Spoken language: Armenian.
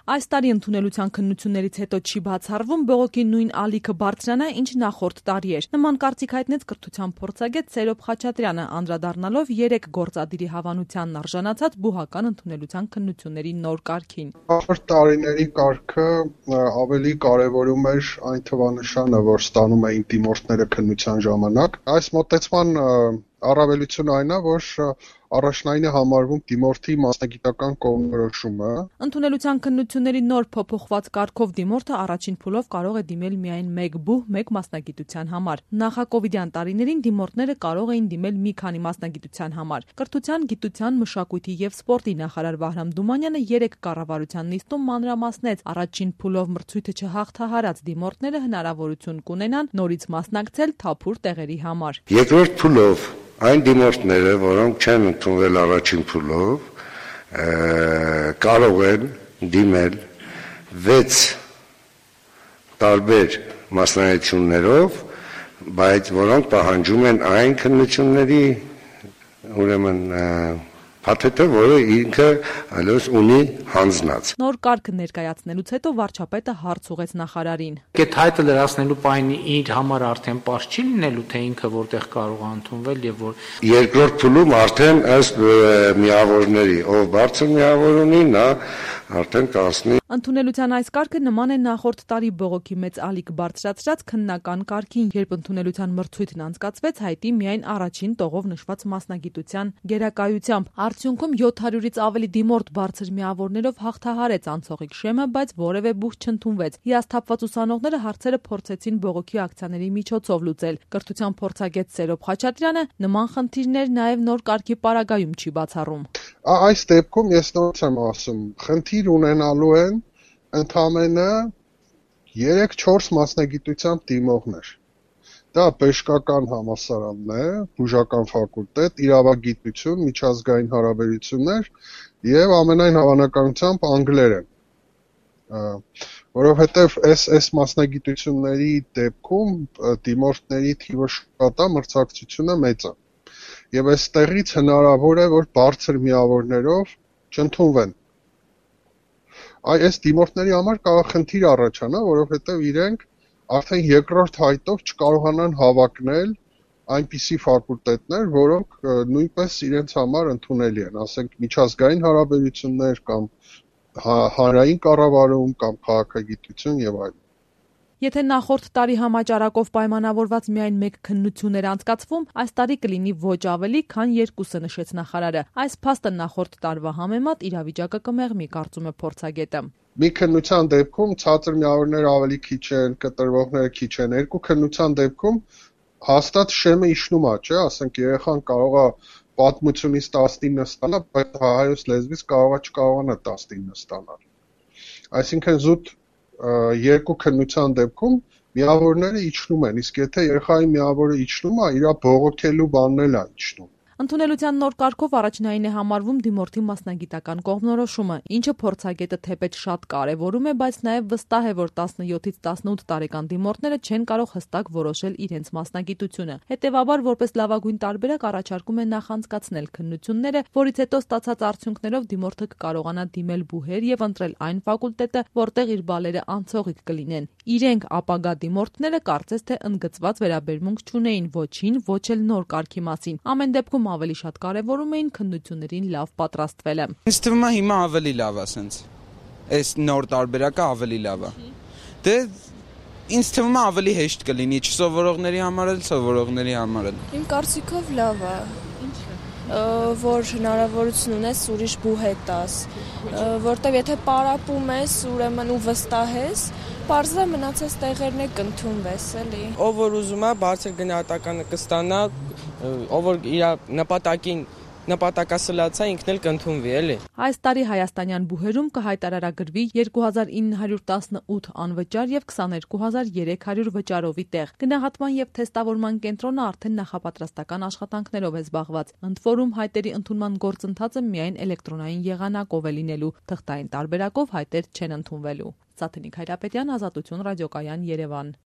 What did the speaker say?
Այս տարի ընդունելության քննություններից հետո չի բացառվում բողոքի նույն ալիքը բարձրանա, ինչ նախորդ տարի էր։ Նման կարծիք հայտնեց կրթության փորձագետ Սերոբ Խաչատրյանը, անդրադառնալով 3 գործադիրի հավանությանն արժանացած բուհական ընդունելության քննությունների նոր կարգին։ Նախորդ տարիների կարգը ավելի կարևորում էր այն թվանշանը, որ ստանում էին դիմորդները քննության ժամանակ։ Այս մոտեցման առավելությունը այն է, որ առաջնային է համարվում դիմորդի մասնագիտական կողմնորոշումը։ Ընդունելության քննությունների նոր փոփոխված կարգով դիմորդը առաջին փուլով կարող է դիմել միայն 1 բուհ, 1 մասնագիտության համար։ Նախակովիդյան տարիներին դիմորդները կարող էին դիմել մի քանի մասնագիտության համար։ Կրթության, գիտության, մշակույթի եւ սպորտի նախարար Վահրամ Դումանյանը 3 կառավարության նիստում մանրամասնեց առաջին փուլով մրցույթը չհաղթահարած դիմորդները հնարավորություն կունենան նորից մասնակցել թափուր տեղերի համար։ Երկրորդ փուլով այն դիմորդները, որոնք չեն ընդունվել առաջին փուլով, կարող են դիմել 6 տարբեր մասնագիտություններով, բայց որոնք պահանջում են այն քննությունների, ուրեմն փաթեթը, որը ինքը այլևս ունի հանձնած։ Նոր կարգը ներկայացնելուց հետո վարչապետը հարց ուղղեց նախարարին։ Այդ հայտը լրացնելու պահին իր համար արդեն պարզ չի լինելու, թե ինքը որտեղ կարող է ընդունվել եւ որ երկրորդ փուլում արդեն ըստ միավորների, ով բարձր միավոր ունի, նա արդեն կանցնի։ Ընդունելության այս կարգը նման է նախորդ տարի բողոքի մեծ ալիք բարձրացրած քննական կարգին, երբ ընդունելության մրցույթն անցկացվեց հայտի միայն առաջին տողով նշված մասնագիտության գերակայությամբ։ Արդյունքում 700-ից ավելի դիմորդ բարձր միավորներով հաղթահարեց անցողիկ շեմը, բայց որևէ բուհ չընդունվեց։ Հիասթափված ուսանողները հարցերը փորձեցին բողոքի ակցիաների միջոցով լուծել։ Կրթության փորձագետ Սերոբ Խաչատրյանը նման խնդիրներ նաև նոր կարգի պարագայում չի բացառում։ Այս դեպքում ես նորից եմ ասում, խնդիր ունենալու են ընդամենը 3-4 մասնագիտությամբ դիմողներ։ Դա բժշկական համալսարանն է, բուժական ֆակուլտետ, իրավագիտություն, միջազգային հարաբերություններ եւ ամենայն հավանականությամբ անգլերեն։ Որովհետեւ այս մասնագիտությունների դեպքում դիմորդների թիվը շատ է, մրցակցությունը մեծ է։ Եվ այստեղից հնարավոր է, որ բարձր միավորներով չընդունվեն։ Այս դիմորդների համար կարող խնդիր առաջանա, որովհետև իրենք արդեն երկրորդ հայտով չկարողանան հավակնել այնպիսի ֆակուլտետներ, որոնք նույնպես իրենց համար ընդունելի են, ասենք միջազգային հարաբերություններ կամ հանրային կառավարում կամ քաղաքագիտություն եւ այլն։ Եթե նախորդ տարի համաճարակով պայմանավորված միայն 1 քննություն էր անցկացվում, այս տարի կլինի ոչ ավելի, քան 2-ը, նշեց նախարարը։ Այս փաստը նախորդ տարվա համեմատ իրավիճակը կմեղմի, կարծում է փորձագետը։ Մի քննության դեպքում ցածր միավորները ավելի քիչ են, կտրվողները քիչ են։ 2 քննության դեպքում հաստատ շեմը իջնում է, չէ՞, ասենք երեխան կարող է պատմությունից 19 ստանալ, բայց հայոց լեզվից կարող է չկարողանա 19 ստանալ։ Այսինքն զուտ 2 քննության դեպքում միավորները իջնում են, իսկ եթե երեխայի միավորը իջնում է, իր բողոքելու բանն էլ է իջնում։ Ընդունելության նոր կարգով առաջնային է համարվում դիմորդի մասնագիտական կողմնորոշումը, ինչը փորձագետը թեպետ շատ կարևորում է, բայց նաև վստահ է, որ 17-ից 18 տարեկան դիմորդները չեն կարող հստակ որոշել իրենց մասնագիտությունը։ Հետևաբար, որպես լավագույն տարբերակ առաջարկում է նախանցկացնել քննությունները, որից հետո ստացած արդյունքներով դիմորդը կկարողանա դիմել բուհեր եւ ընտրել այն ֆակուլտետը, որտեղ իր բալերը անցողիկ կլինեն։ Իրենք ապագա դիմորդները կարծես թե ընդգծված վերաբերմունք չունեին ոչին, ոչ էլ նոր կարգի մասին։ Ամեն դեպքում ավելի շատ կարևորում էին քննություններին լավ պատրաստվելը։ Ինձ թվում է հիմա ավելի լավ է սենց։ Այս նոր տարբերակը ավելի լավ է։ Դե ինձ թվում է ավելի հեշտ կլինի չսովորողների համար էլ, սովորողների համար էլ։ Իմ կարծիքով լավ է։ Որ հնարավորություն ունես ուրիշ բուհ տաս, որտեվ եթե պարապում ես, ուրեմն ու վստահես, պարզը մնացած տեղերն է կընդունվես, էլի։ Ով որ ուզում է բարձր գնահատականը կստանա, ով որ իր նպատակասլացա ինքն էլ կընդունվի, էլի։ Այս տարի հայաստանյան բուհերում կհայտարարագրվի 2918 անվճար եւ 22300 վճարովի տեղ։ Գնահատման եւ թեստավորման կենտրոնը արդեն նախապատրաստական աշխատանքներով է զբաղված։ Ընդ որում հայտերի ընդունման գործընթացը միայն էլեկտրոնային եղանակով է լինելու, թղթային տարբերակով հայտեր չեն ընդունվելու։ Սաթենիկ Հայրապետյան, Ազատություն ռադիոկայան, Երևան։